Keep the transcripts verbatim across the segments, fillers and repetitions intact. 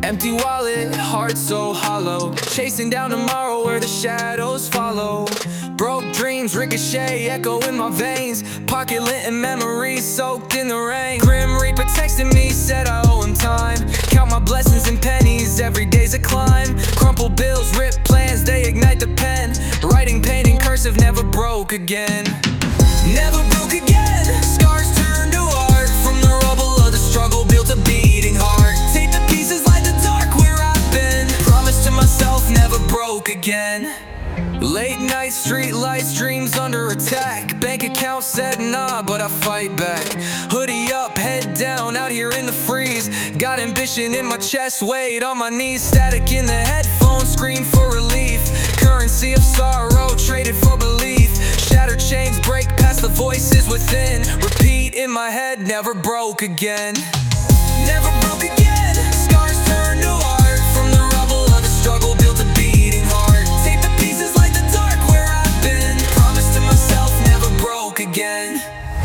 Empty wallet, heart so hollow, chasing down tomorrow where the shadows follow. Broke dreams ricochet, echo in my veins, pocket lit and memories soaked in the rain. Grim Reaper texting me, said I owe him time. Count my blessings in pennies, every day's a climb. Crumpled bills, ripped plans, they ignite the pen. Writing, painting, cursive, never broke again. Never broke again. Scars turn to art, from the rubble of the struggle built a beating heart. Take the pieces like the dark where I've been. Promise to myself, never broke again. Late night street lights, dreams under attack. Bank account said nah, but I fight back. Hoodie up, head down, out here in the freeze. Got ambition in my chest, weight on my knees. Static in the headphones, scream for relief. Currency of sorrow, traded for belief. Shattered chains break past the voices within. Repeat in my head, never broke again. Never broke again. Scars turn to art, from the rubble of the struggle built a beating heart. Take the pieces like the dark where I've been. Promise to myself, never broke again.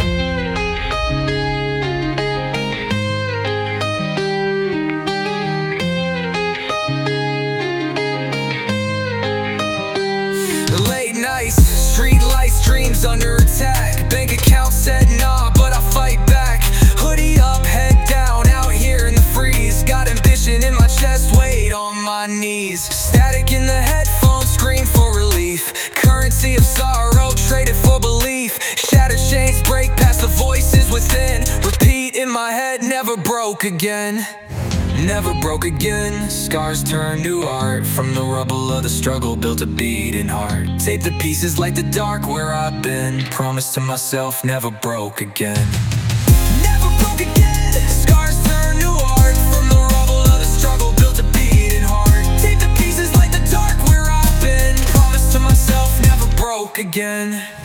Late nights, street lights, dreams under attack. Bank account said nah, but I fight back. Hoodie up, head down, out here in the freeze. Got ambition in my chest, weight on my knees. Static in the headphones, scream for relief. Currency of sorrow, traded for belief. Shattered chains break past the voices within. Repeat in my head, never broke again. Never broke again. Scars turn to art, from the rubble of the struggle built a beating heart. Tape the pieces like the dark where I've been. Promise to myself, never broke again. Never broke again. Scars turn to art, from the rubble of the struggle built a beating heart. Tape the pieces like the dark where I've been. Promise to myself, never broke again.